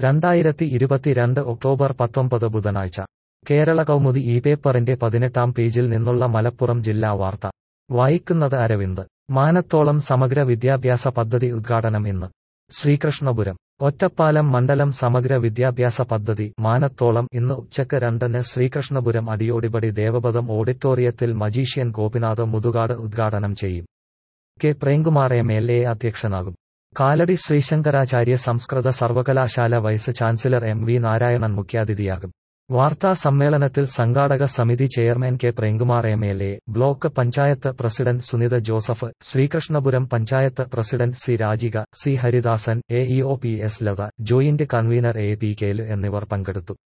2022 October 19 ബുധനാഴ്ച കേരള കൗമുദി ഈ പേപ്പറിന്റെ 18-ാം പേജിൽ നിന്നുള്ള മലപ്പുറം ജില്ലാ വാർത്ത വായിക്കുന്നത് അരവിന്ദ്. മാനത്തോളം സമഗ്ര വിദ്യാഭ്യാസ പദ്ധതി ഉദ്ഘാടനം ഇന്ന്. ശ്രീകൃഷ്ണപുരം. ഒറ്റപ്പാലം മണ്ഡലം സമഗ്ര വിദ്യാഭ്യാസ പദ്ധതി മാനത്തോളം ഇന്ന് ഉച്ചയ്ക്ക് 2-ന് ശ്രീകൃഷ്ണപുരം അടിയോടിപടി ദേവപദം ഓഡിറ്റോറിയത്തിൽ മജീഷ്യൻ ഗോപിനാഥ് മുതുകാട് ഉദ്ഘാടനം ചെയ്യും. കെ പ്രേംകുമാർ MLA അധ്യക്ഷനാകും. കാലടി ശ്രീശങ്കരാചാര്യ സംസ്കൃത സർവകലാശാല വൈസ് ചാൻസലർ MV നാരായണൻ മുഖ്യാതിഥിയാകും. വാർത്താ സമ്മേളനത്തിൽ സംഘാടക സമിതി chairman K Premkumar MLA, block panchayat president Sunitha Joseph, Sreekrishnapuram panchayat president C Rajika, C Haridasan, AEO PS Latha, joint convener AP Kelu എന്നിവർ പങ്കെടുത്തു.